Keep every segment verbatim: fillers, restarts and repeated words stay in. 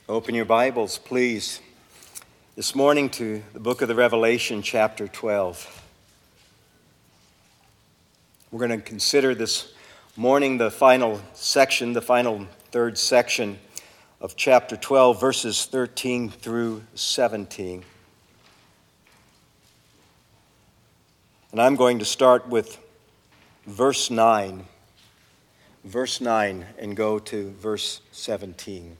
Open your Bibles, please, this morning to the book of the Revelation, chapter twelve. We're going to consider this morning the final section, the final third section of chapter twelve, verses thirteen through seventeen. And I'm going to start with verse nine, verse nine, and go to verse seventeen.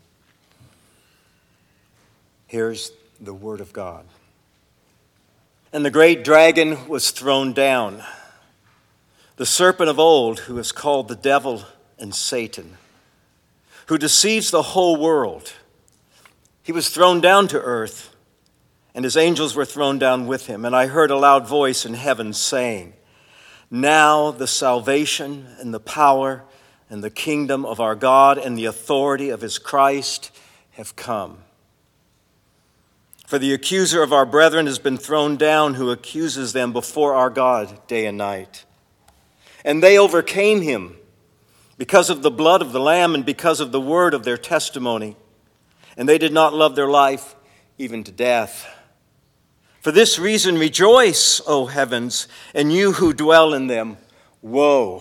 Here's the word of God. And the great dragon was thrown down, the serpent of old, who is called the devil and Satan, who deceives the whole world. He was thrown down to earth, and his angels were thrown down with him. And I heard a loud voice in heaven saying, "Now the salvation and the power and the kingdom of our God and the authority of his Christ have come. For the accuser of our brethren has been thrown down, who accuses them before our God day and night. And they overcame him because of the blood of the Lamb and because of the word of their testimony. And they did not love their life even to death. For this reason rejoice, O heavens, and you who dwell in them. Woe,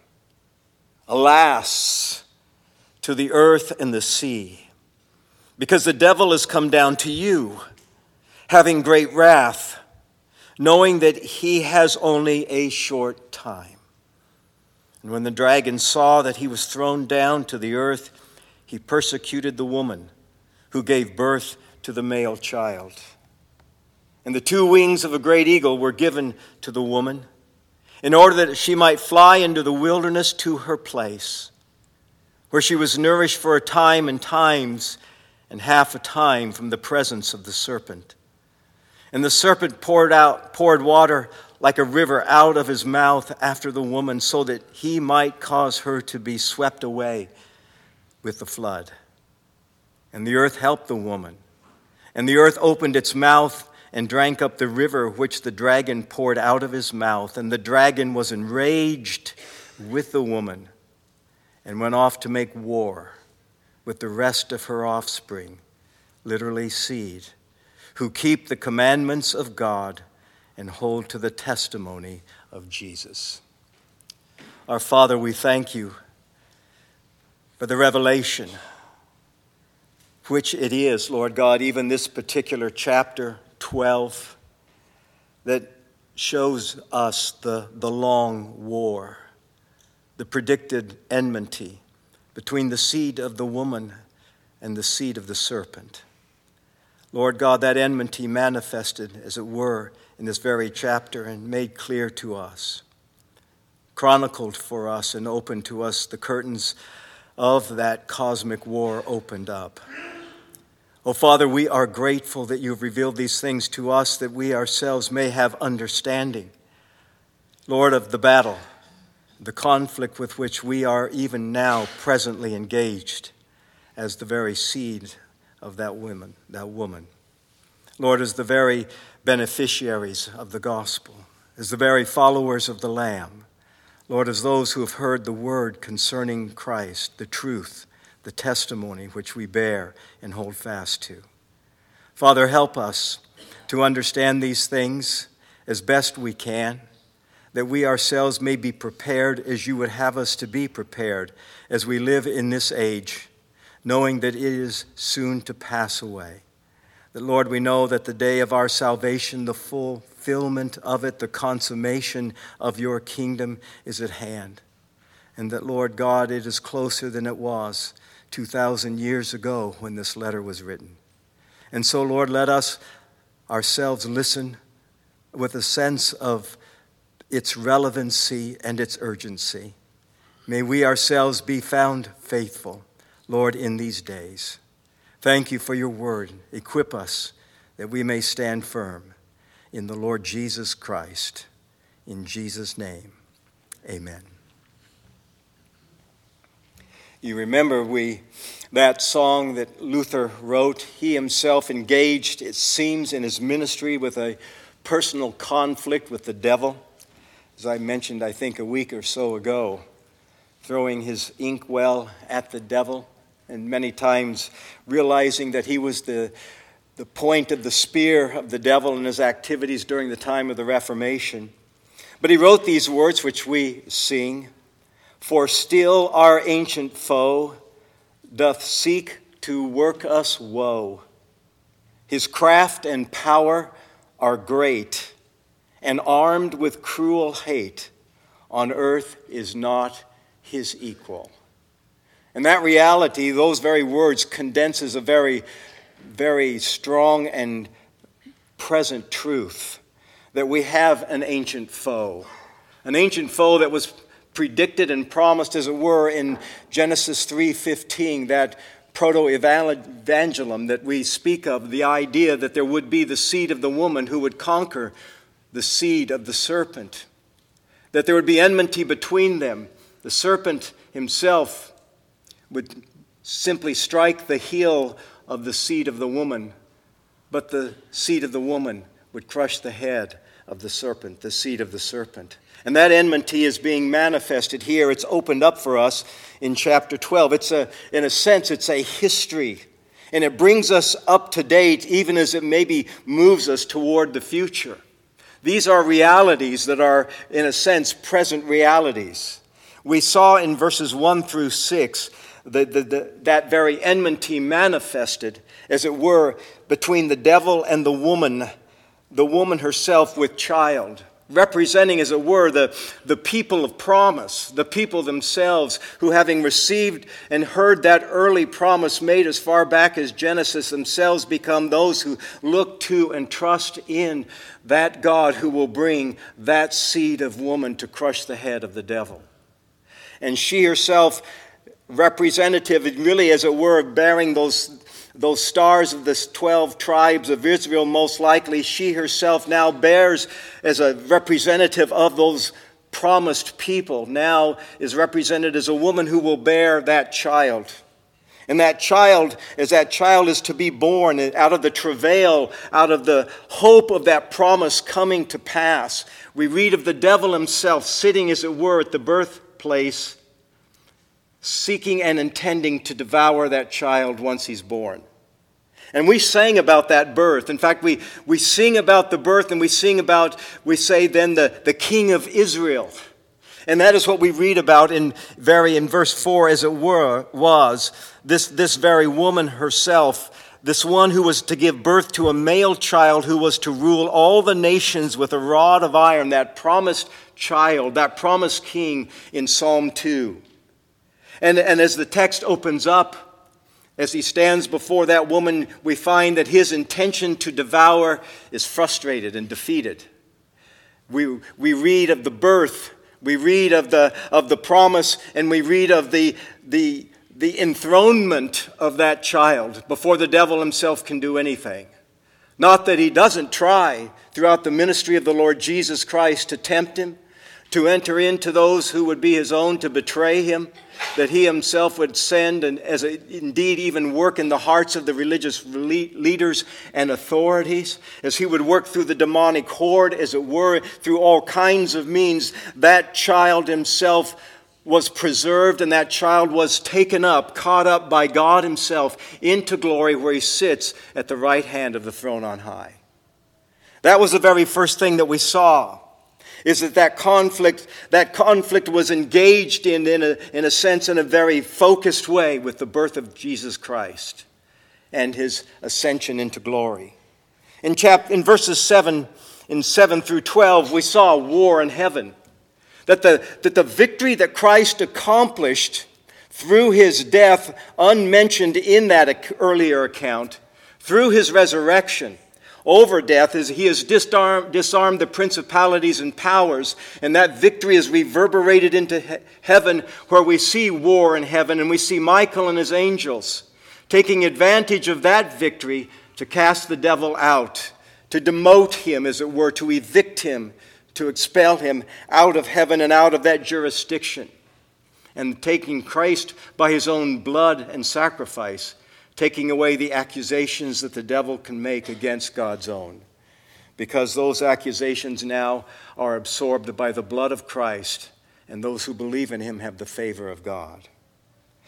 alas, to the earth and the sea, because the devil has come down to you, having great wrath, knowing that he has only a short time. And when the dragon saw that he was thrown down to the earth, he persecuted the woman who gave birth to the male child. And the two wings of a great eagle were given to the woman, in order that she might fly into the wilderness to her place, where she was nourished for a time and times and half a time from the presence of the serpent. And the serpent poured out, poured water like a river out of his mouth after the woman, so that he might cause her to be swept away with the flood. And the earth helped the woman. And the earth opened its mouth and drank up the river which the dragon poured out of his mouth. And the dragon was enraged with the woman and went off to make war with the rest of her offspring, literally seed, who keep the commandments of God and hold to the testimony of Jesus." Our Father, we thank you for the revelation, which it is, Lord God, even this particular chapter twelve, that shows us the, the long war, the predicted enmity between the seed of the woman and the seed of the serpent. Lord God, that enmity manifested, as it were, in this very chapter and made clear to us, chronicled for us and opened to us the curtains of that cosmic war opened up. Oh, Father, we are grateful that you've revealed these things to us, that we ourselves may have understanding, Lord, of the battle, the conflict with which we are even now presently engaged as the very seed of that woman, that woman. Lord, as the very beneficiaries of the gospel, as the very followers of the Lamb, Lord, as those who have heard the word concerning Christ, the truth, the testimony which we bear and hold fast to. Father, help us to understand these things as best we can, that we ourselves may be prepared as you would have us to be prepared as we live in this age, knowing that it is soon to pass away. That, Lord, we know that the day of our salvation, the fulfillment of it, the consummation of your kingdom is at hand. And that, Lord God, it is closer than it was two thousand years ago when this letter was written. And so, Lord, let us ourselves listen with a sense of its relevancy and its urgency. May we ourselves be found faithful, Lord, in these days. Thank you for your word. Equip us that we may stand firm in the Lord Jesus Christ. In Jesus' name, amen. You remember we that song that Luther wrote. He himself engaged, it seems, in his ministry with a personal conflict with the devil. As I mentioned, I think a week or so ago, throwing his inkwell at the devil and many times realizing that he was the, the point of the spear of the devil in his activities during the time of the Reformation. But he wrote these words which we sing, "For still our ancient foe doth seek to work us woe. His craft and power are great, and armed with cruel hate, on earth is not his equal." And that reality, those very words, condenses a very, very strong and present truth that we have an ancient foe. An ancient foe that was predicted and promised, as it were, in Genesis three fifteen, that proto-evangelium that we speak of, the idea that there would be the seed of the woman who would conquer the seed of the serpent, that there would be enmity between them. The serpent himself would simply strike the heel of the seed of the woman, but the seed of the woman would crush the head of the serpent, the seed of the serpent. And that enmity is being manifested here. It's opened up for us in chapter twelve. It's a, in a sense, it's a history. And it brings us up to date, even as it maybe moves us toward the future. These are realities that are, in a sense, present realities. We saw in verses one through six the, the, the, that very enmity manifested, as it were, between the devil and the woman, the woman herself with child, representing, as it were, the, the people of promise, the people themselves who, having received and heard that early promise made as far back as Genesis, themselves become those who look to and trust in that God who will bring that seed of woman to crush the head of the devil. And she herself, representative, really, as it were, bearing those Those stars of the twelve tribes of Israel, most likely, she herself now bears as a representative of those promised people, now is represented as a woman who will bear that child. And that child, as that child is to be born out of the travail, out of the hope of that promise coming to pass, we read of the devil himself sitting, as it were, at the birthplace, seeking and intending to devour that child once he's born. And we sang about that birth. In fact, we, we sing about the birth, and we sing about, we say then, the, the King of Israel. And that is what we read about in very in verse four, as it were, was this, this very woman herself, this one who was to give birth to a male child who was to rule all the nations with a rod of iron, that promised child, that promised king in Psalm two. And, and as the text opens up, as he stands before that woman, we find that his intention to devour is frustrated and defeated. We, we read of the birth, we read of the, of the promise, and we read of the, the, the enthronement of that child before the devil himself can do anything. Not that he doesn't try throughout the ministry of the Lord Jesus Christ to tempt him, to enter into those who would be his own, to betray him, that he himself would send and as a, indeed even work in the hearts of the religious leaders and authorities, as he would work through the demonic horde, as it were, through all kinds of means. That child himself was preserved, and that child was taken up, caught up by God himself into glory, where he sits at the right hand of the throne on high. That was the very first thing that we saw. Is that that conflict, that conflict was engaged in, in a, in a sense, in a very focused way with the birth of Jesus Christ and his ascension into glory. In chap, in verses seven, in seven through twelve, we saw war in heaven. That the, that the victory that Christ accomplished through his death, unmentioned in that earlier account, through his resurrection, over death, is he has disarmed, disarmed the principalities and powers, and that victory is reverberated into he- heaven, where we see war in heaven, and we see Michael and his angels taking advantage of that victory to cast the devil out, to demote him, as it were, to evict him, to expel him out of heaven and out of that jurisdiction. And taking Christ by his own blood and sacrifice, taking away the accusations that the devil can make against God's own. Because those accusations now are absorbed by the blood of Christ, and those who believe in him have the favor of God.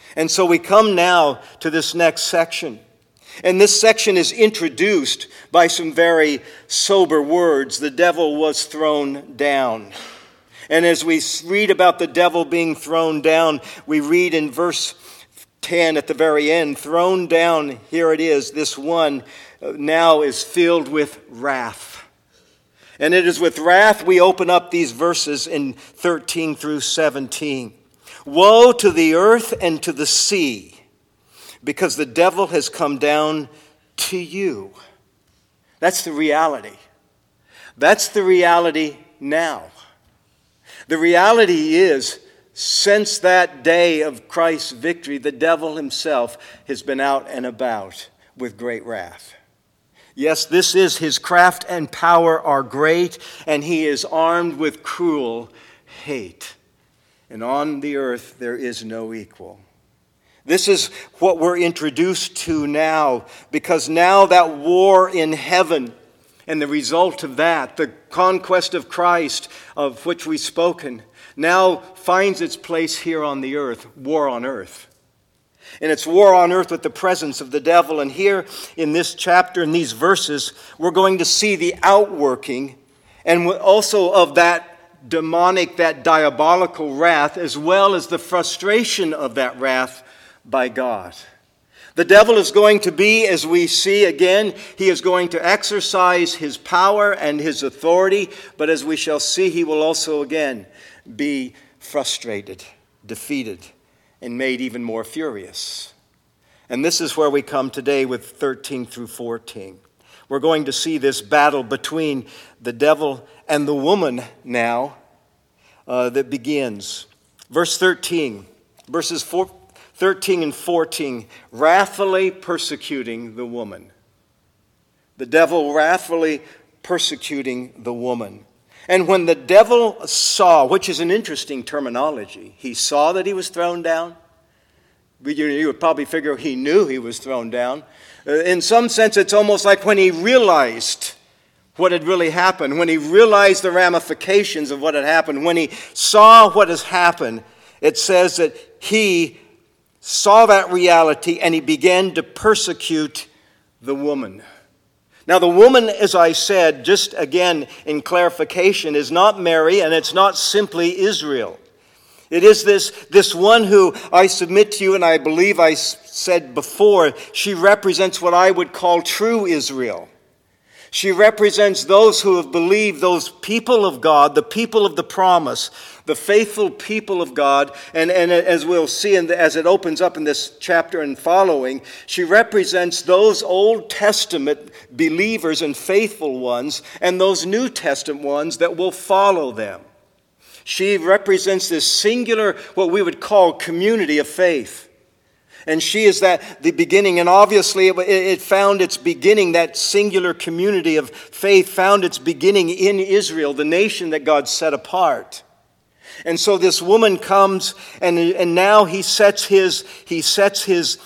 And so we come now to this next section. And this section is introduced by some very sober words. The devil was thrown down. And as we read about the devil being thrown down, we read in verse ten at the very end, thrown down, here it is, this one now is filled with wrath. And it is with wrath we open up these verses in thirteen through seventeen. Woe to the earth and to the sea, because the devil has come down to you. That's the reality. That's the reality now. The reality is, since that day of Christ's victory, the devil himself has been out and about with great wrath. Yes, this is his craft and power are great, and he is armed with cruel hate. And on the earth there is no equal. This is what we're introduced to now, because now that war in heaven and the result of that, the conquest of Christ, of which we've spoken, now finds its place here on the earth, war on earth. And it's war on earth with the presence of the devil. And here in this chapter, in these verses, we're going to see the outworking and also of that demonic, that diabolical wrath, as well as the frustration of that wrath by God. The devil is going to be, as we see again, he is going to exercise his power and his authority, but as we shall see, he will also again be frustrated, defeated, and made even more furious. And this is where we come today with thirteen through fourteen. We're going to see this battle between the devil and the woman now uh, that begins. Verse thirteen, verses four, thirteen and fourteen, wrathfully persecuting the woman. The devil wrathfully persecuting the woman. And when the devil saw, which is an interesting terminology, he saw that he was thrown down. You would probably figure he knew he was thrown down. In some sense, it's almost like when he realized what had really happened, when he realized the ramifications of what had happened, when he saw what has happened, it says that he saw that reality and he began to persecute the woman. Now, the woman, as I said, just again in clarification, is not Mary, and it's not simply Israel. It is this, this one who I submit to you, and I believe I said before, she represents what I would call true Israel. She represents those who have believed, those people of God, the people of the promise, the faithful people of God. And, and as we'll see in the, as it opens up in this chapter and following, she represents those Old Testament believers and faithful ones and those New Testament ones that will follow them. She represents this singular, what we would call community of faith. And she is that the beginning, and obviously it, it found its beginning, that singular community of faith found its beginning in Israel, the nation that God set apart. And so this woman comes, and, and now he sets his he sets his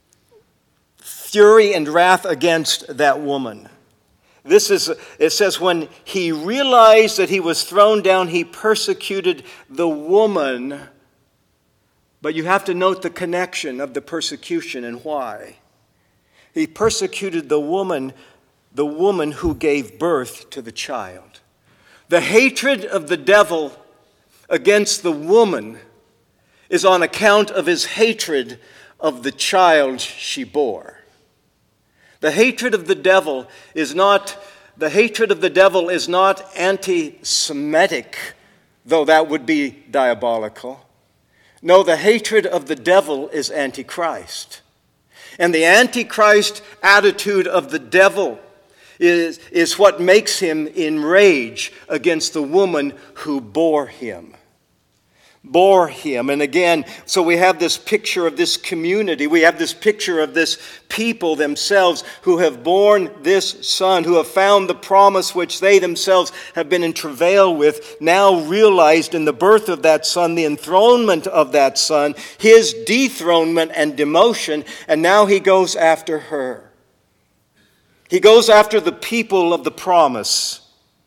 fury and wrath against that woman. This is, it says, when he realized that he was thrown down, he persecuted the woman. But you have to note the connection of the persecution and why. He persecuted the woman, the woman who gave birth to the child. The hatred of the devil against the woman is on account of his hatred of the child she bore. The hatred of the devil is not, the hatred of the devil is not anti-Semitic, though that would be diabolical. No, the hatred of the devil is Antichrist. And the Antichrist attitude of the devil is, is what makes him enrage against the woman who bore him. Bore him. And again, so we have this picture of this community. We have this picture of this people themselves who have borne this son, who have found the promise which they themselves have been in travail with, now realized in the birth of that son, the enthronement of that son, his dethronement and demotion, and now he goes after her. He goes after the people of the promise.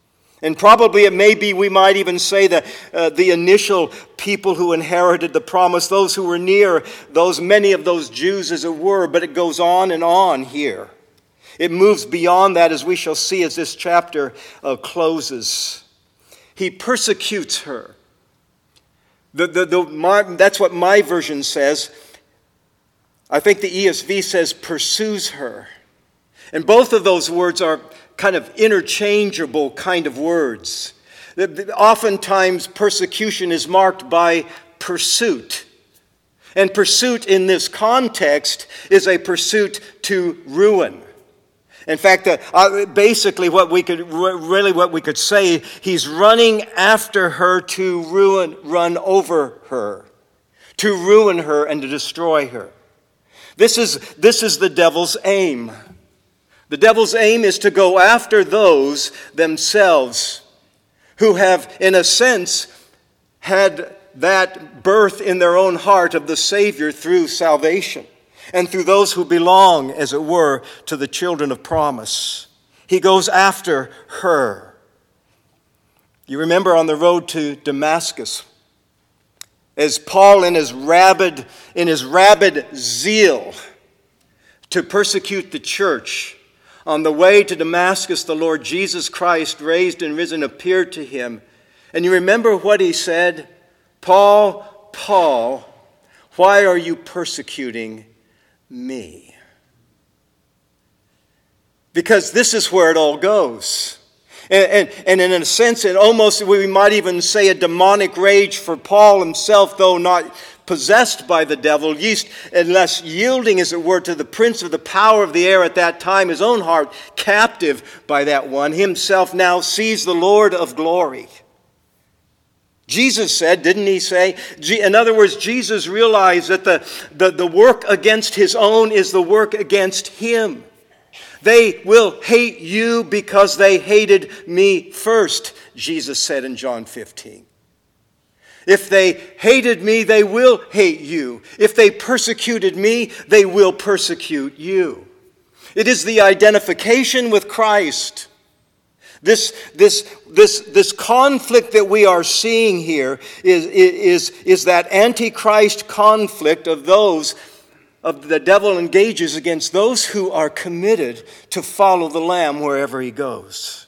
And probably it may be, we might even say that uh, the initial people who inherited the promise, those who were near, those many of those Jews as it were, but it goes on and on here. It moves beyond that, as we shall see as this chapter uh, closes. He persecutes her. The, the, the, my, that's what my version says. I think the E S V says pursues her. And both of those words are kind of interchangeable kind of words. Oftentimes persecution is marked by pursuit. And pursuit in this context is a pursuit to ruin. In fact, uh, basically what we could really what we could say, he's running after her to ruin, run over her, to ruin her and to destroy her. This is this is the devil's aim. The devil's aim is to go after those themselves who have, in a sense, had that birth in their own heart of the Savior through salvation, and through those who belong, as it were, to the children of promise. He goes after her. You remember on the road to Damascus, as Paul in his rabid, in his rabid zeal to persecute the church, on the way to Damascus, the Lord Jesus Christ, raised and risen, appeared to him. And you remember what he said? Paul, Paul, why are you persecuting me? Because this is where it all goes. And, and, and in a sense, it almost, we might even say a demonic rage for Paul himself, though not possessed by the devil, yeast, unless yielding, as it were, to the prince of the power of the air at that time, his own heart captive by that one, himself now sees the Lord of glory. Jesus said, didn't he say? In other words, Jesus realized that the, the, the work against his own is the work against him. They will hate you because they hated me first, Jesus said in John fifteen. If they hated me, they will hate you. If they persecuted me, they will persecute you. It is the identification with Christ. This, this, this, this conflict that we are seeing here is, is, is that antichrist conflict of those, of the devil engages against those who are committed to follow the Lamb wherever he goes.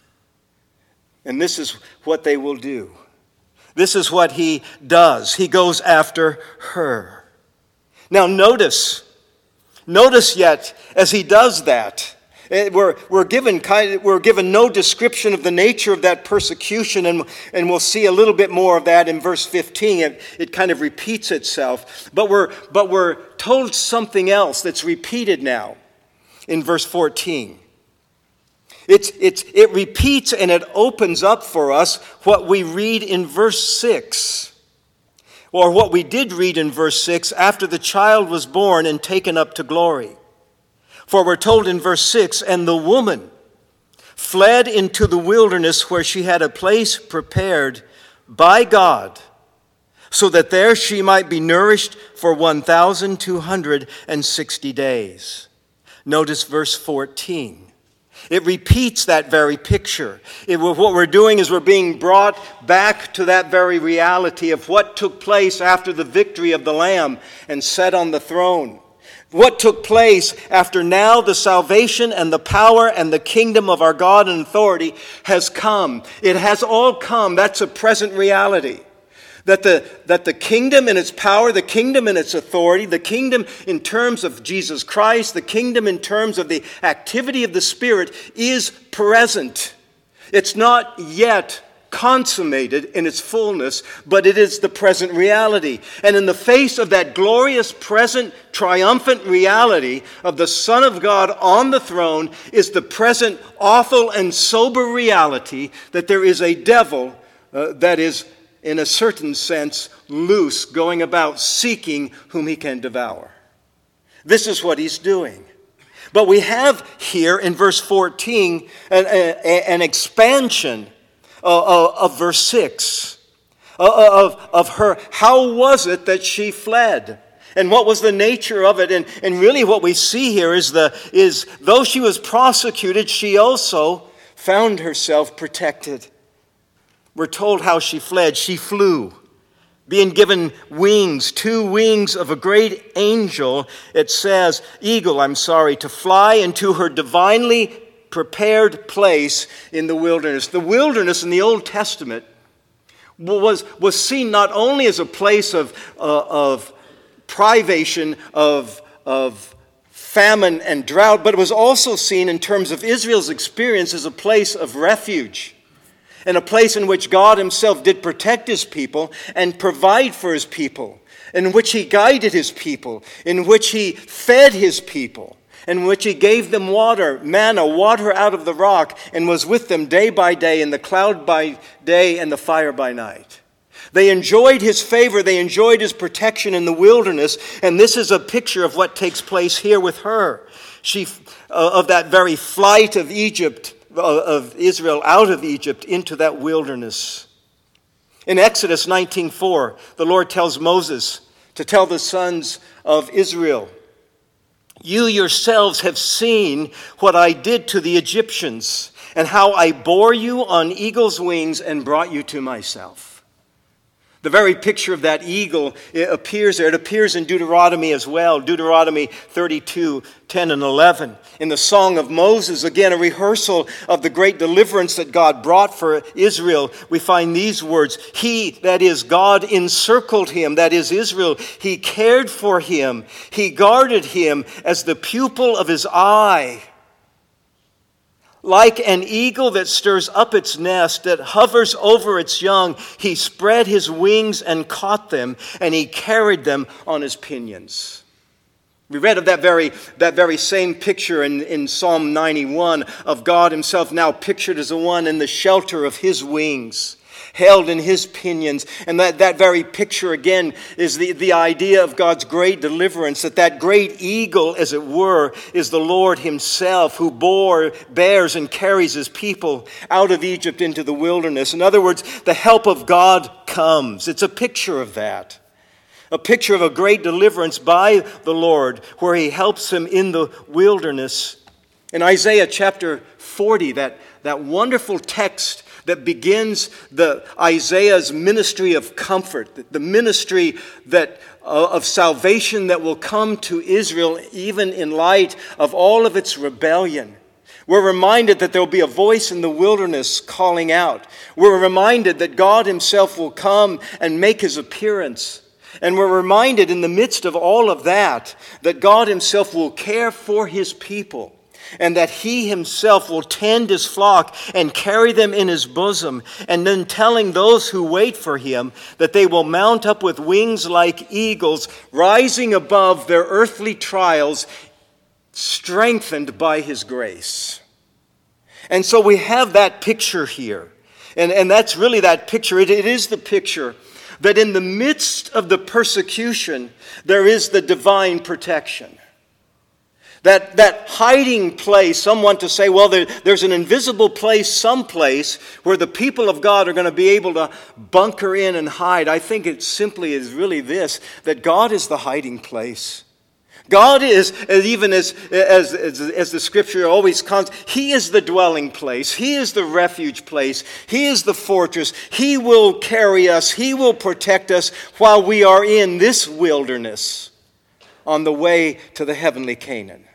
And this is what they will do. This is what he does. He goes after her. Now notice, notice yet, as he does that, we're, we're, given kind of, we're given no description of the nature of that persecution, and, and we'll see a little bit more of that in verse fifteen. It, it kind of repeats itself. But we're, but we're told something else that's repeated now in verse fourteen. It's, it's, it repeats and it opens up for us what we read in verse six. Or what we did read in verse six, after the child was born and taken up to glory. For we're told in verse six, and the woman fled into the wilderness where she had a place prepared by God, so that there she might be nourished for one thousand two hundred sixty days. Notice verse fourteen. It repeats that very picture. It, what we're doing is we're being brought back to that very reality of what took place after the victory of the Lamb and set on the throne. What took place after now the salvation and the power and the kingdom of our God and authority has come. It has all come. That's a present reality. That the, that the kingdom in its power, the kingdom in its authority, the kingdom in terms of Jesus Christ, the kingdom in terms of the activity of the Spirit is present. It's not yet consummated in its fullness, but it is the present reality. And in the face of that glorious, present, triumphant reality of the Son of God on the throne is the present, awful, and sober reality that there is a devil uh, that is, in a certain sense, loose, going about seeking whom he can devour. This is what he's doing. But we have here in verse fourteen an, an expansion of, of verse six, of, of her. How was it that she fled? And what was the nature of it? And, and really what we see here is, the, is though she was prosecuted, she also found herself protected. We're told how she fled. She flew, being given wings, two wings of a great angel, it says, eagle, I'm sorry, to fly into her divinely prepared place in the wilderness. The wilderness in the Old Testament was, was seen not only as a place of, uh, of privation, of, of famine and drought, but it was also seen in terms of Israel's experience as a place of refuge, and a place in which God himself did protect his people and provide for his people, in which he guided his people, in which he fed his people, in which he gave them water, manna, water out of the rock, and was with them day by day, in the cloud by day and the fire by night. They enjoyed his favor, they enjoyed his protection in the wilderness, and this is a picture of what takes place here with her. She, uh, of that very flight of Egypt, of Israel out of Egypt into that wilderness. In Exodus nineteen four, the Lord tells Moses to tell the sons of Israel, you yourselves have seen what I did to the Egyptians, and how I bore you on eagle's wings and brought you to myself. The very picture of that eagle it appears there. It appears in Deuteronomy as well. Deuteronomy thirty-two, ten and eleven. In the Song of Moses, again, a rehearsal of the great deliverance that God brought for Israel, we find these words. He, that is God, encircled him, that is Israel. He cared for him. He guarded him as the pupil of his eye. Like an eagle that stirs up its nest, that hovers over its young, he spread his wings and caught them, and he carried them on his pinions. We read of that very, that very same picture in, in Psalm ninety-one of God himself now pictured as the one in the shelter of his wings, held in his pinions. And that, that very picture again is the, the idea of God's great deliverance, that that great eagle, as it were, is the Lord himself who bore, bears and carries his people out of Egypt into the wilderness. In other words, the help of God comes. It's a picture of that. A picture of a great deliverance by the Lord where he helps him in the wilderness. In Isaiah chapter forty, that, that wonderful text that begins the Isaiah's ministry of comfort, the ministry that uh, of salvation that will come to Israel even in light of all of its rebellion. We're reminded that there will be a voice in the wilderness calling out. We're reminded that God himself will come and make his appearance. And we're reminded in the midst of all of that, that God himself will care for his people, and that he himself will tend his flock and carry them in his bosom, and then telling those who wait for him that they will mount up with wings like eagles, rising above their earthly trials, strengthened by his grace. And so we have that picture here. And, and that's really that picture. It, it is the picture that in the midst of the persecution, there is the divine protection. That, that hiding place, some want to say, well, there, there's an invisible place someplace where the people of God are going to be able to bunker in and hide. I think it simply is really this, that God is the hiding place. God is, even as, as, as, as the scripture always comes, he is the dwelling place. He is the refuge place. He is the fortress. He will carry us. He will protect us while we are in this wilderness on the way to the heavenly Canaan.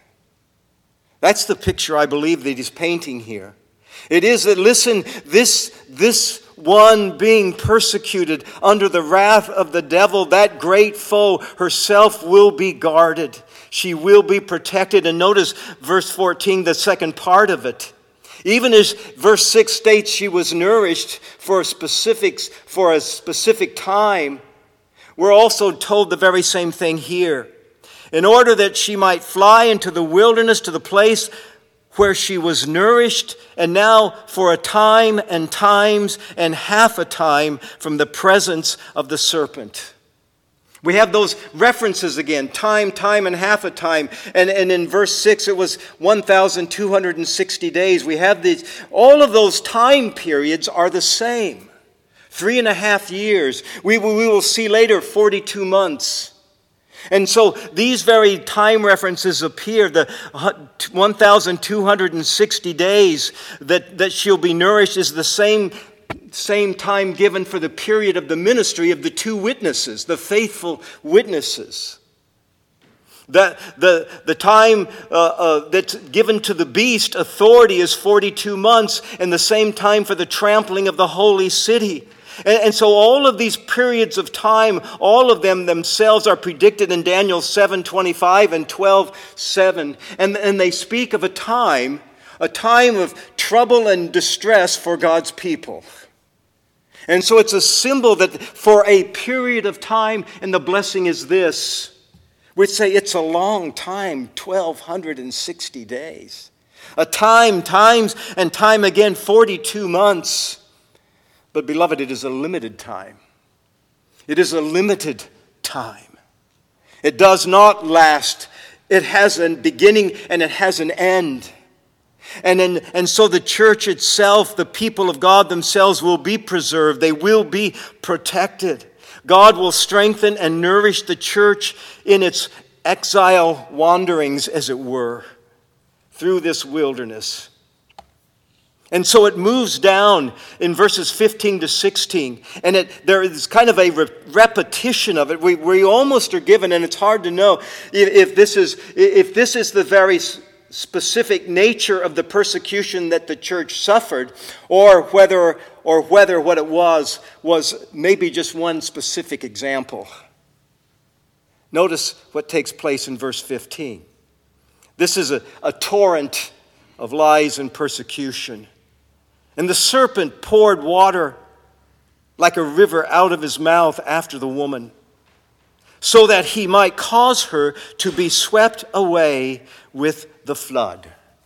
That's the picture I believe that he's painting here. It is that, listen, this, this one being persecuted under the wrath of the devil, that great foe, herself will be guarded. She will be protected. And notice verse fourteen, the second part of it. Even as verse six states she was nourished for a specific, for a specific time, we're also told the very same thing here. In order that she might fly into the wilderness to the place where she was nourished, and now for a time and times and half a time from the presence of the serpent. We have those references again, time, time, and half a time. And, and in verse six, it was one thousand two hundred sixty days. We have these, all of those time periods are the same. Three and a half years. We, we will see later forty-two months. And so these very time references appear, the one thousand two hundred sixty days that, that she'll be nourished is the same same time given for the period of the ministry of the two witnesses, the faithful witnesses. The, the, the time uh, uh, that's given to the beast authority is forty-two months, and the same time for the trampling of the holy city. And, and so all of these periods of time, all of them themselves are predicted in Daniel seven twenty-five and twelve seven. And, and they speak of a time, a time of trouble and distress for God's people. And so it's a symbol that for a period of time, and the blessing is this, we'd say it's a long time, twelve sixty days. A time, times and time again, forty-two months. But beloved, it is a limited time. It is a limited time. It does not last. It has a beginning and it has an end. And, in, and so the church itself, the people of God themselves will be preserved. They will be protected. God will strengthen and nourish the church in its exile wanderings, as it were, through this wilderness. And so it moves down in verses fifteen to sixteen, and it, there is kind of a re- repetition of it. We, we almost are given, and it's hard to know if, if this is if this is the very specific nature of the persecution that the church suffered, or whether or whether what it was was maybe just one specific example. Notice what takes place in verse fifteen. This is a, a torrent of lies and persecution. And the serpent poured water like a river out of his mouth after the woman, so that he might cause her to be swept away with the flood.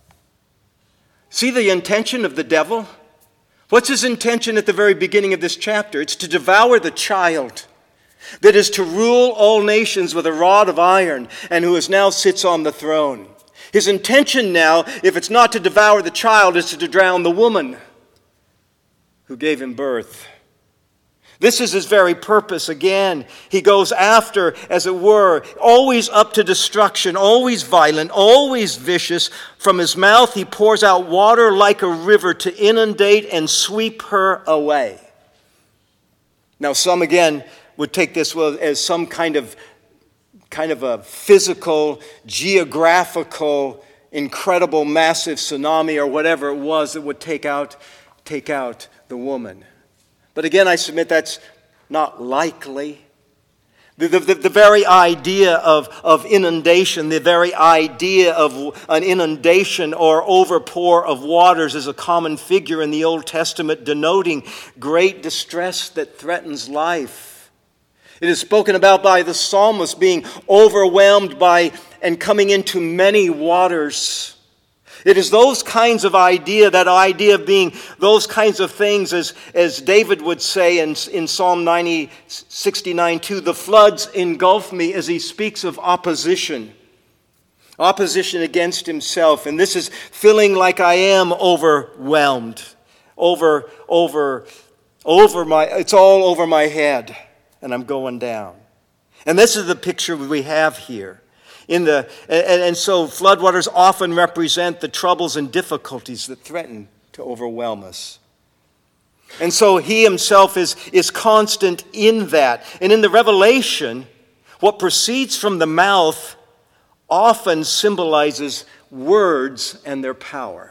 See the intention of the devil? What's his intention at the very beginning of this chapter? It's to devour the child that is to rule all nations with a rod of iron, and who is now sits on the throne. His intention now, if it's not to devour the child, is to drown the woman who gave him birth. This is his very purpose. Again, he goes after, as it were, always up to destruction, always violent, always vicious. From his mouth he pours out water like a river to inundate and sweep her away. Now some again would take this as some kind of kind of a physical, geographical, incredible, massive tsunami or whatever it was that would take out, take out the woman. But again, I submit that's not likely. The, the, the very idea of, of inundation, the very idea of an inundation or overpour of waters is a common figure in the Old Testament denoting great distress that threatens life. It is spoken about by the psalmist being overwhelmed by and coming into many waters. It is those kinds of idea, that idea of being those kinds of things, as, as David would say in, in Psalm ninety, sixty-nine two, the floods engulf me, as he speaks of opposition. Opposition against himself. And this is feeling like I am overwhelmed. Over, over, over my, it's all over my head. And I'm going down. And this is the picture we have here. In the and, and so floodwaters often represent the troubles and difficulties that threaten to overwhelm us. And so he himself is, is constant in that. And in the Revelation, what proceeds from the mouth often symbolizes words and their power.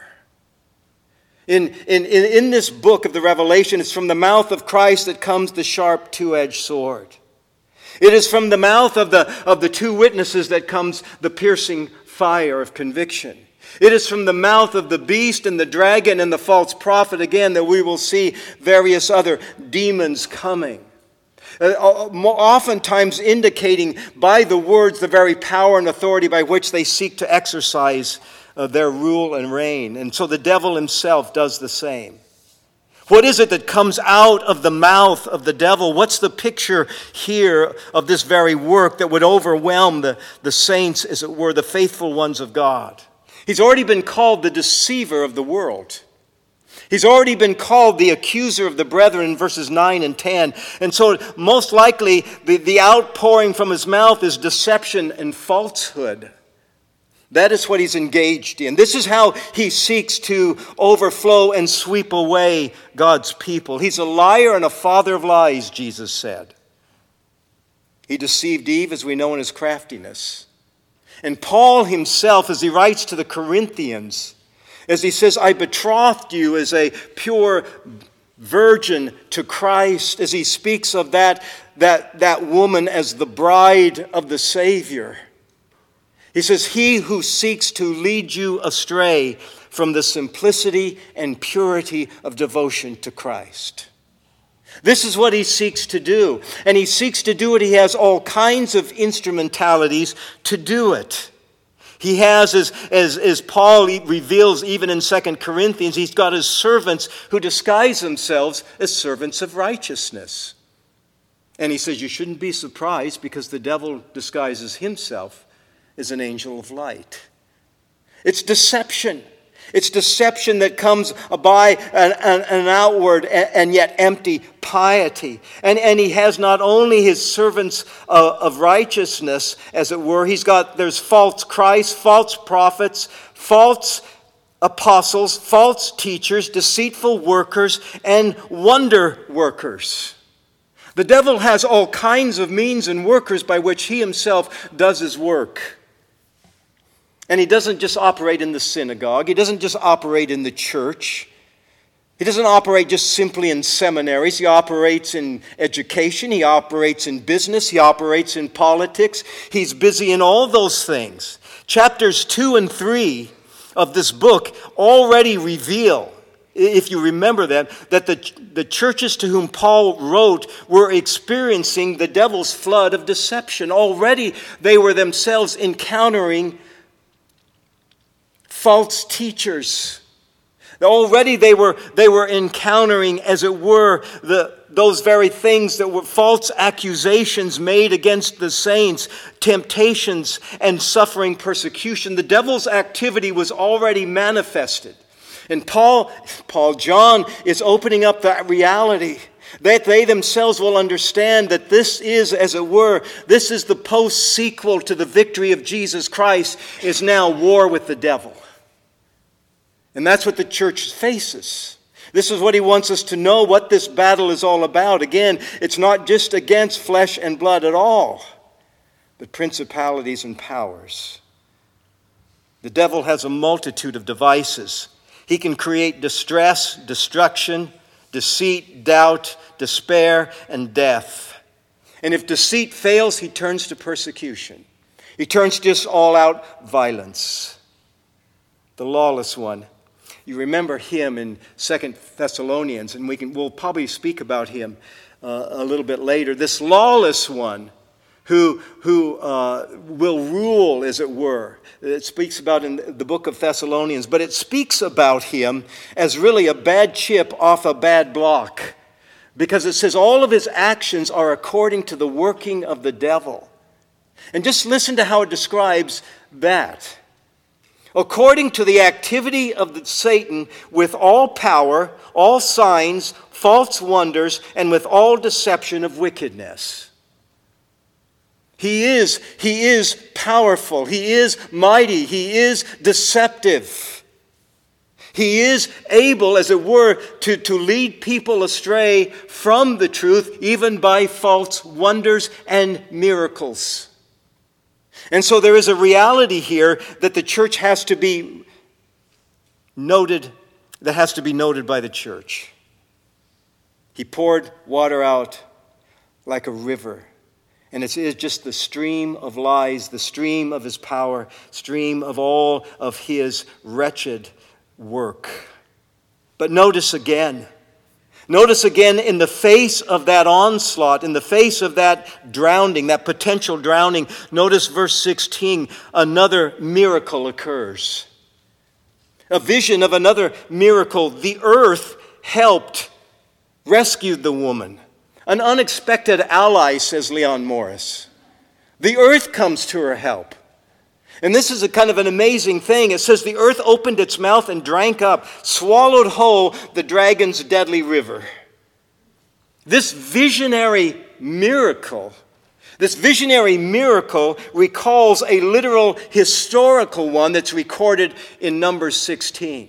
In, in, in this book of the Revelation, it's from the mouth of Christ that comes the sharp two-edged sword. It is from the mouth of the, of the two witnesses that comes the piercing fire of conviction. It is from the mouth of the beast and the dragon and the false prophet, again, that we will see various other demons coming. Uh, oftentimes indicating by the words the very power and authority by which they seek to exercise uh, their rule and reign. And so the devil himself does the same. What is it that comes out of the mouth of the devil? What's the picture here of this very work that would overwhelm the, the saints, as it were, the faithful ones of God? He's already been called the deceiver of the world. He's already been called the accuser of the brethren in verses nine and ten. And so most likely the, the outpouring from his mouth is deception and falsehood. That is what he's engaged in. This is how he seeks to overflow and sweep away God's people. He's a liar and a father of lies, Jesus said. He deceived Eve, as we know, in his craftiness. And Paul himself, as he writes to the Corinthians, as he says, I betrothed you as a pure virgin to Christ, as he speaks of that, that, that woman as the bride of the Savior. He says, he who seeks to lead you astray from the simplicity and purity of devotion to Christ. This is what he seeks to do. And he seeks to do it. He has all kinds of instrumentalities to do it. He has, as, as, as Paul reveals even in Second Corinthians, he's got his servants who disguise themselves as servants of righteousness. And he says you shouldn't be surprised because the devil disguises himself as an angel of light. It's deception. It's deception that comes by an, an, an outward and yet empty piety. And, and he has not only his servants of, of righteousness, as it were, he's got, there's false Christs, false prophets, false apostles, false teachers, deceitful workers, and wonder workers. The devil has all kinds of means and workers by which he himself does his work. And he doesn't just operate in the synagogue. He doesn't just operate in the church. He doesn't operate just simply in seminaries. He operates in education. He operates in business. He operates in politics. He's busy in all those things. Chapters two and three of this book already reveal, if you remember that, that the, the churches to whom Paul wrote were experiencing the devil's flood of deception. Already they were themselves encountering false teachers. Already they were, they were encountering, as it were, the, those very things that were false accusations made against the saints, temptations and suffering persecution. The devil's activity was already manifested. And Paul, Paul, John is opening up that reality that they themselves will understand that this is, as it were, this is the post-sequel to the victory of Jesus Christ, is now war with the devil. And that's what the church faces. This is what he wants us to know, what this battle is all about. Again, it's not just against flesh and blood at all, but principalities and powers. The devil has a multitude of devices. He can create distress, destruction, deceit, doubt, despair, and death. And if deceit fails, he turns to persecution. He turns to just all-out violence. The lawless one. You remember him in Second Thessalonians, and we can, we'll probably speak about him uh, a little bit later. This lawless one who, who uh, will rule, as it were. It speaks about in the book of Thessalonians, but it speaks about him as really a bad chip off a bad block, because it says all of his actions are according to the working of the devil. And just listen to how it describes that. According to the activity of the Satan with all power, all signs, false wonders, and with all deception of wickedness. He is, he is powerful. He is mighty. He is deceptive. He is able, as it were, to, to lead people astray from the truth, even by false wonders and miracles. And so there is a reality here that the church has to be noted, that has to be noted by the church. He poured water out like a river. And it is just the stream of lies, the stream of his power, stream of all of his wretched work. But notice again, Notice again, in the face of that onslaught, in the face of that drowning, that potential drowning, notice verse sixteen, another miracle occurs. A vision of another miracle. The earth helped, rescued the woman. An unexpected ally, says Leon Morris. The earth comes to her help. And this is a kind of an amazing thing. It says the earth opened its mouth and drank up, swallowed whole the dragon's deadly river. This visionary miracle, This visionary miracle recalls a literal historical one that's recorded in Numbers sixteen.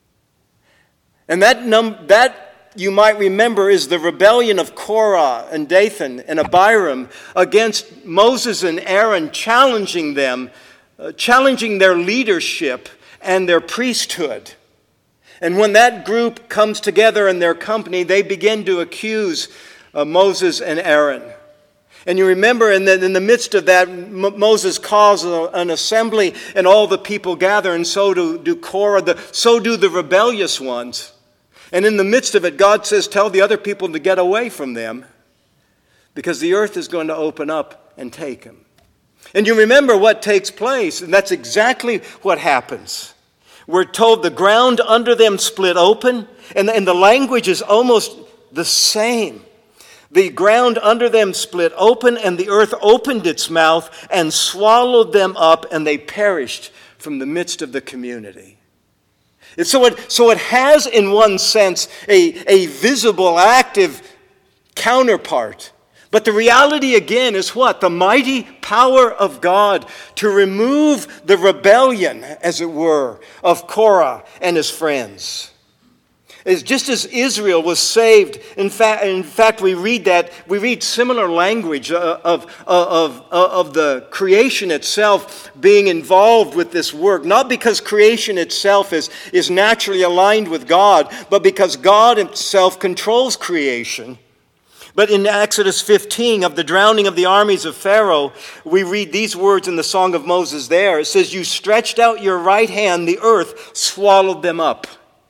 And that, num- that you might remember, is the rebellion of Korah and Dathan and Abiram against Moses and Aaron, challenging them, uh, challenging their leadership and their priesthood. And when that group comes together in their company, they begin to accuse uh, Moses and Aaron. And you remember in the, in the midst of that, M- Moses calls a, an assembly, and all the people gather, and so do, do Korah, the, so do the rebellious ones. And in the midst of it, God says, tell the other people to get away from them, because the earth is going to open up and take them. And you remember what takes place, and that's exactly what happens. We're told the ground under them split open, and, and the language is almost the same. The ground under them split open, and the earth opened its mouth and swallowed them up, and they perished from the midst of the community. And so it, so it has, in one sense, a, a visible, active counterpart. But the reality, again, is what? The mighty power of God to remove the rebellion, as it were, of Korah and his friends. It's just as Israel was saved, in fact, in fact, we read that, we read similar language of, of, of, of the creation itself being involved with this work. Not because creation itself is, is naturally aligned with God, but because God himself controls creation. But in Exodus fifteen, of the drowning of the armies of Pharaoh, we read these words in the Song of Moses there. It says, you stretched out your right hand, the earth swallowed them up.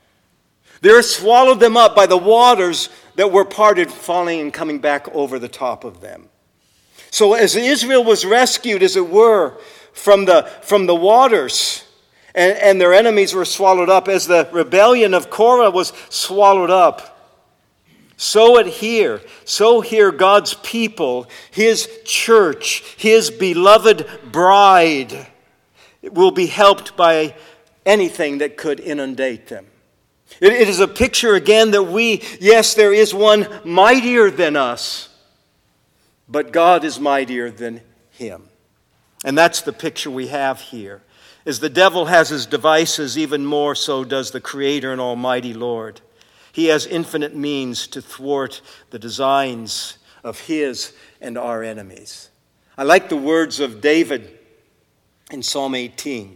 The earth swallowed them up by the waters that were parted, falling and coming back over the top of them. So as Israel was rescued, as it were, from the, from the waters, and, and their enemies were swallowed up, as the rebellion of Korah was swallowed up, so it here, so here God's people, his church, his beloved bride, will be helped by anything that could inundate them. It, it is a picture again that we, yes, there is one mightier than us, but God is mightier than him. And that's the picture we have here. As the devil has his devices, even more so does the Creator and Almighty Lord. He has infinite means to thwart the designs of his and our enemies. I like the words of David in Psalm eighteen.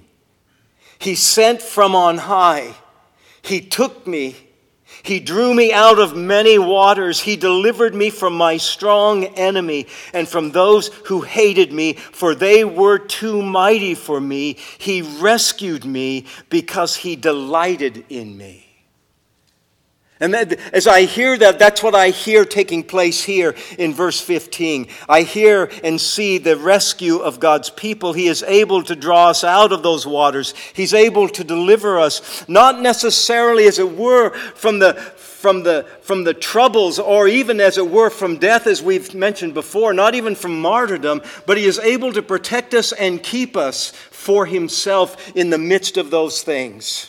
He sent from on high. He took me. He drew me out of many waters. He delivered me from my strong enemy and from those who hated me, for they were too mighty for me. He rescued me because he delighted in me. And that, as I hear that, that's what I hear taking place here in verse fifteen. I hear and see the rescue of God's people. He is able to draw us out of those waters. He's able to deliver us, not necessarily, as it were, from the from the from the troubles, or even, as it were, from death, as we've mentioned before, not even from martyrdom, but he is able to protect us and keep us for himself in the midst of those things.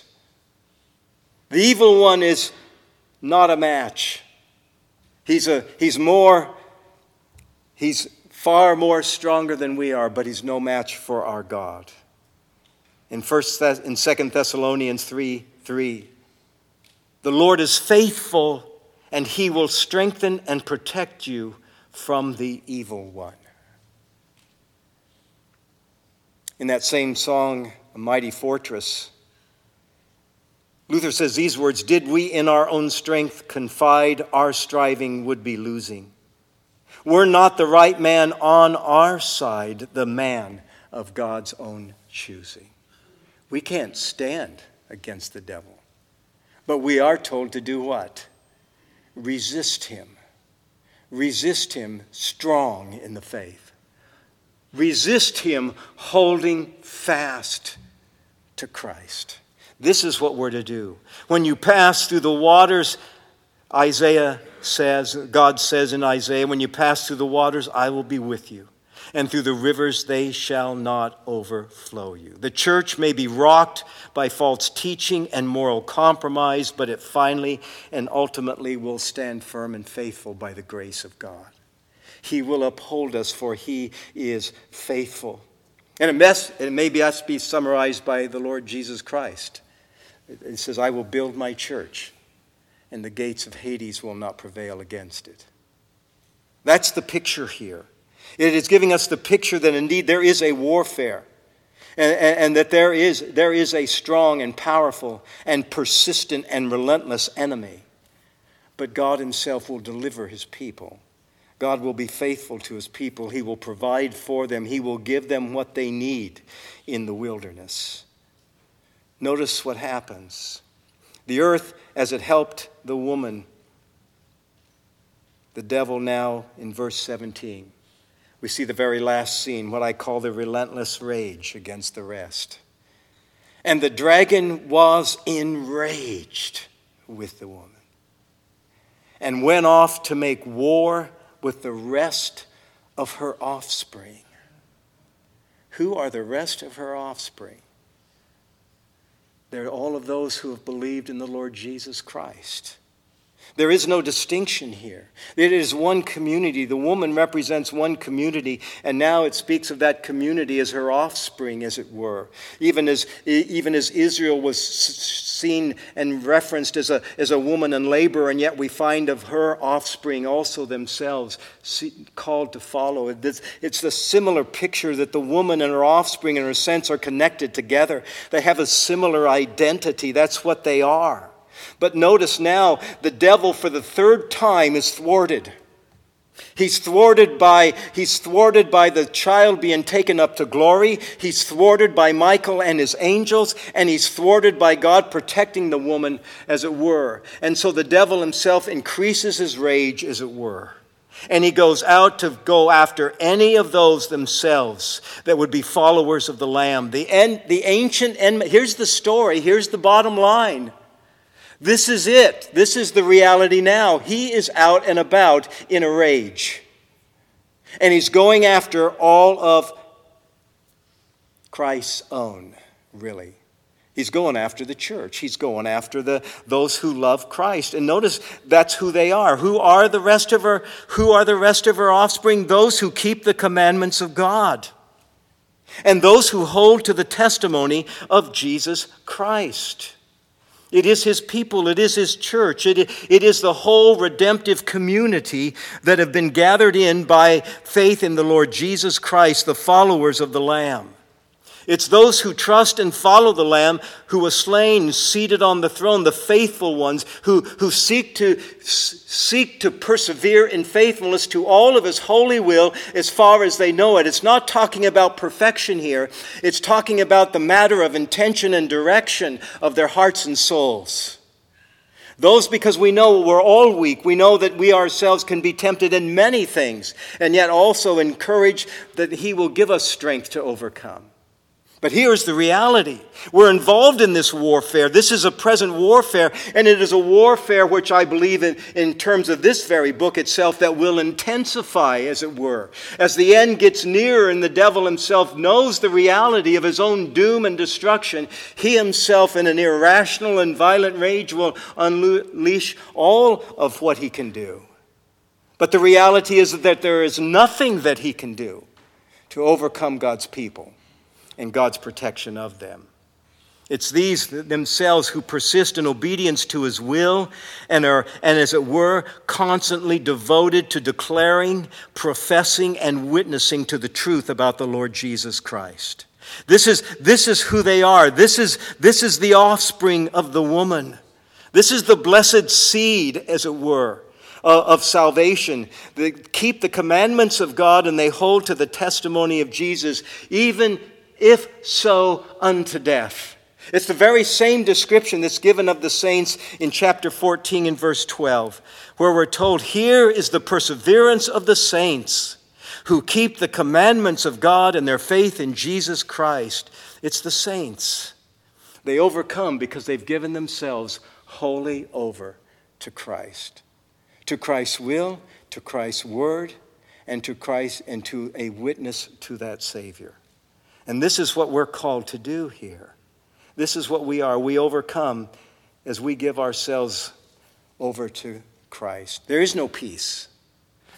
The evil one is not a match. He's a he's more he's far more stronger than we are, but he's no match for our God. In first in Second Thessalonians three three, the Lord is faithful, and he will strengthen and protect you from the evil one. In that same song, A Mighty Fortress, Luther says these words, did we in our own strength confide, our striving would be losing. Were not the right man on our side, the man of God's own choosing. We can't stand against the devil, but we are told to do what? Resist him. Resist him strong in the faith. Resist him holding fast to Christ. This is what we're to do. When you pass through the waters, Isaiah says, God says in Isaiah, when you pass through the waters, I will be with you. And through the rivers, they shall not overflow you. The church may be rocked by false teaching and moral compromise, but it finally and ultimately will stand firm and faithful by the grace of God. He will uphold us, for he is faithful. And it, mess, it may best be summarized by the Lord Jesus Christ. It says, I will build my church, and the gates of Hades will not prevail against it. That's the picture here. It is giving us the picture that indeed there is a warfare, and, and, and that there is, there is a strong and powerful and persistent and relentless enemy. But God himself will deliver his people. God will be faithful to his people. He will provide for them. He will give them what they need in the wilderness. Notice what happens. The earth, as it helped the woman, the devil now, in verse seventeen, we see the very last scene, what I call the relentless rage against the rest. And the dragon was enraged with the woman and went off to make war with the rest of her offspring. Who are the rest of her offspring? They're all of those who have believed in the Lord Jesus Christ. There is no distinction here. It is one community. The woman represents one community, and now it speaks of that community as her offspring, as it were. Even as, even as Israel was seen and referenced as a, as a woman in labor, and yet we find of her offspring also themselves called to follow. It's a similar picture that the woman and her offspring, in her sense, are connected together. They have a similar identity. That's what they are. But notice now, the devil for the third time is thwarted. He's thwarted by, he's thwarted by the child being taken up to glory. He's thwarted by Michael and his angels. And he's thwarted by God protecting the woman, as it were. And so the devil himself increases his rage, as it were. And he goes out to go after any of those themselves that would be followers of the Lamb. The, en- the ancient enmity. Here's the story. Here's the bottom line. This is it. This is the reality now. He is out and about in a rage. And he's going after all of Christ's own, really. He's going after the church. He's going after the those who love Christ. And notice that's who they are. Who are the rest of her, who are the rest of her offspring? Those who keep the commandments of God. And those who hold to the testimony of Jesus Christ. It is his people, it is his church, it, it is the whole redemptive community that have been gathered in by faith in the Lord Jesus Christ, the followers of the Lamb. It's those who trust and follow the Lamb who was slain, seated on the throne, the faithful ones who, who seek to, seek to persevere in faithfulness to all of his holy will as far as they know it. It's not talking about perfection here. It's talking about the matter of intention and direction of their hearts and souls. Those, because we know we're all weak. We know that we ourselves can be tempted in many things, and yet also encourage that he will give us strength to overcome. But here's the reality. We're involved in this warfare. This is a present warfare, and it is a warfare which I believe in, in terms of this very book itself that will intensify, as it were. As the end gets nearer and the devil himself knows the reality of his own doom and destruction, he himself in an irrational and violent rage will unleash all of what he can do. But the reality is that there is nothing that he can do to overcome God's people and God's protection of them. It's these themselves who persist in obedience to his will and are, and as it were, constantly devoted to declaring, professing, and witnessing to the truth about the Lord Jesus Christ. This is, this is who they are. This is, this is the offspring of the woman. This is the blessed seed, as it were, of salvation. They keep the commandments of God and they hold to the testimony of Jesus, even if so unto death. It's the very same description that's given of the saints in chapter fourteen and verse twelve, where we're told, here is the perseverance of the saints who keep the commandments of God and their faith in Jesus Christ. It's the saints. They overcome because they've given themselves wholly over to Christ. To Christ's will, to Christ's word, and to Christ, and to a witness to that Savior. And this is what we're called to do here. This is what we are. We overcome as we give ourselves over to Christ. There is no peace.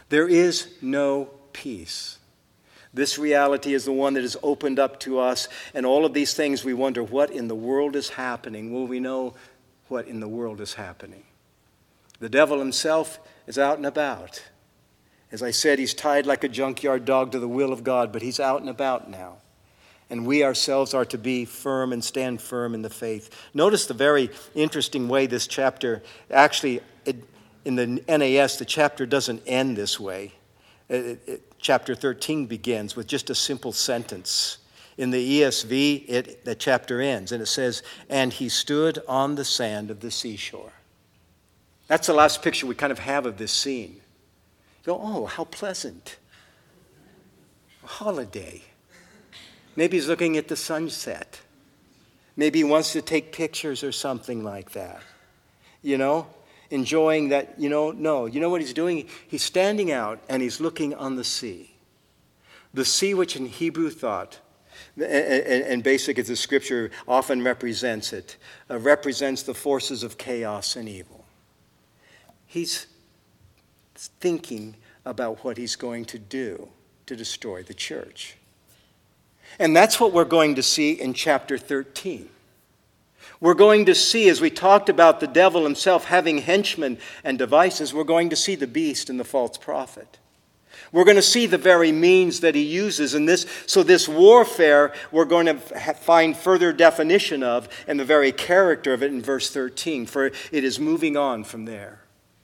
There is no peace. This reality is the one that is opened up to us, and all of these things we wonder, what in the world is happening? Well, we know what in the world is happening. The devil himself is out and about. As I said, he's tied like a junkyard dog to the will of God, but he's out and about now. And we ourselves are to be firm and stand firm in the faith. Notice the very interesting way this chapter, actually, it, in the N A S, the chapter doesn't end this way. It, it, chapter thirteen begins with just a simple sentence. In the E S V, it, the chapter ends, and it says, "And he stood on the sand of the seashore." That's the last picture we kind of have of this scene. You go, oh, how pleasant. A holiday. Maybe he's looking at the sunset. Maybe he wants to take pictures or something like that. You know, enjoying that, you know, no. You know what he's doing? He's standing out and he's looking on the sea. The sea which in Hebrew thought, and, and, and basic as the scripture often represents it, uh, represents the forces of chaos and evil. He's thinking about what he's going to do to destroy the church. And that's what we're going to see in chapter thirteen. We're going to see, as we talked about the devil himself having henchmen and devices, we're going to see the beast and the false prophet. We're going to see the very means that he uses in this. So this warfare, we're going to find further definition of and the very character of it in verse thirteen, for it is moving on from there.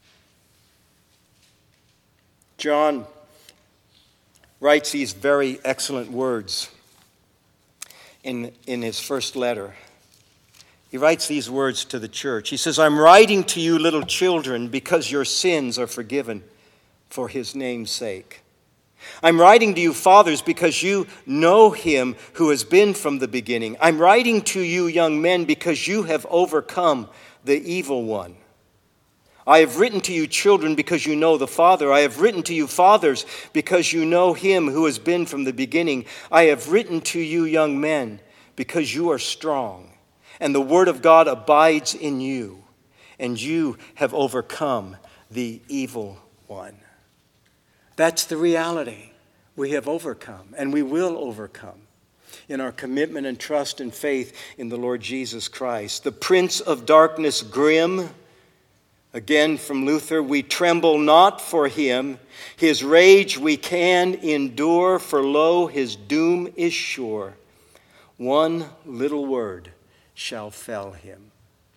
John writes these very excellent words in, in his first letter. He writes these words to the church. He says, "I'm writing to you, little children, because your sins are forgiven for his name's sake. I'm writing to you, fathers, because you know him who has been from the beginning. I'm writing to you, young men, because you have overcome the evil one. I have written to you, children, because you know the Father. I have written to you, fathers, because you know him who has been from the beginning. I have written to you, young men, because you are strong, and the word of God abides in you, and you have overcome the evil one." That's the reality. We have overcome, and we will overcome in our commitment and trust and faith in the Lord Jesus Christ. The prince of darkness, grim. Again, from Luther, "We tremble not for him. His rage we can endure, for lo, his doom is sure. One little word shall fell him."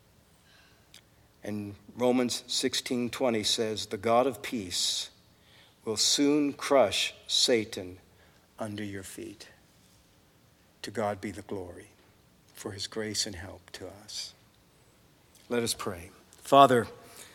And Romans sixteen twenty says, "The God of peace will soon crush Satan under your feet." To God be the glory for his grace and help to us. Let us pray. Father,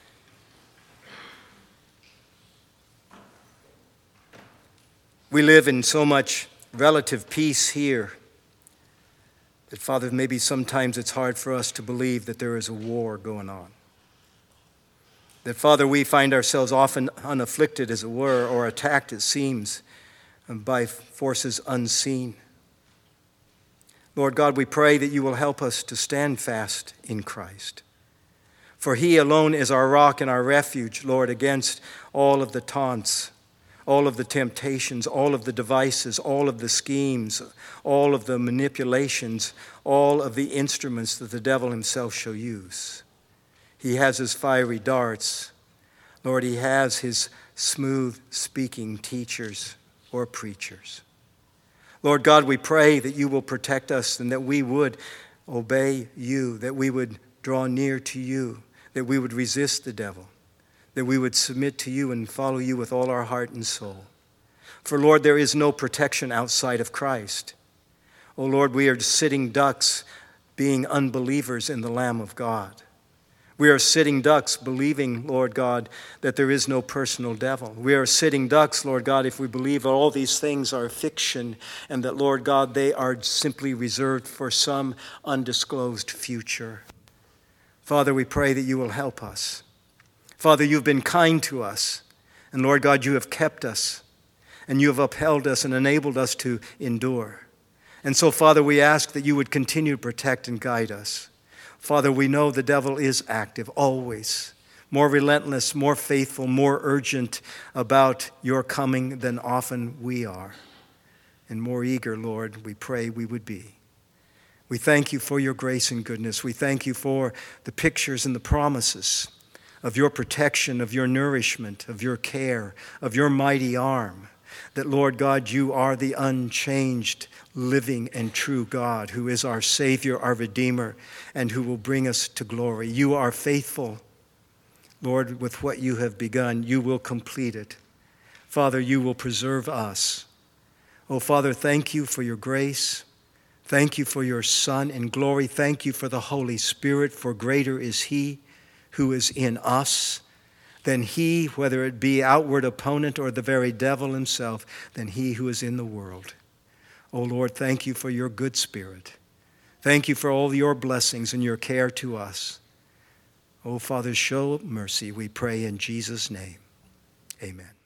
we live in so much relative peace here that, Father, maybe sometimes it's hard for us to believe that there is a war going on. That, Father, we find ourselves often unafflicted, as it were, or attacked, it seems, by forces unseen. Lord God, we pray that you will help us to stand fast in Christ. For he alone is our rock and our refuge, Lord, against all of the taunts, all of the temptations, all of the devices, all of the schemes, all of the manipulations, all of the instruments that the devil himself shall use. He has his fiery darts. Lord, he has his smooth-speaking teachers or preachers. Lord God, we pray that you will protect us and that we would obey you, that we would draw near to you, that we would resist the devil, that we would submit to you and follow you with all our heart and soul. For, Lord, there is no protection outside of Christ. Oh, Lord, we are sitting ducks being unbelievers in the Lamb of God. We are sitting ducks believing, Lord God, that there is no personal devil. We are sitting ducks, Lord God, if we believe all these things are fiction and that, Lord God, they are simply reserved for some undisclosed future. Father, we pray that you will help us. Father, you've been kind to us. And Lord God, you have kept us. And you have upheld us and enabled us to endure. And so, Father, we ask that you would continue to protect and guide us. Father, we know the devil is active always, more relentless, more faithful, more urgent about your coming than often we are. And more eager, Lord, we pray we would be. We thank you for your grace and goodness. We thank you for the pictures and the promises of your protection, of your nourishment, of your care, of your mighty arm. That, Lord God, you are the unchanged, living and true God who is our Savior, our Redeemer, and who will bring us to glory. You are faithful. Lord, with what you have begun, you will complete it. Father, you will preserve us. Oh, Father, thank you for your grace. Thank you for your Son in glory. Thank you for the Holy Spirit, for greater is he who is in us than he, whether it be outward opponent or the very devil himself, than he who is in the world. Oh, Lord, thank you for your good Spirit. Thank you for all your blessings and your care to us. Oh, Father, show mercy, we pray in Jesus' name. Amen.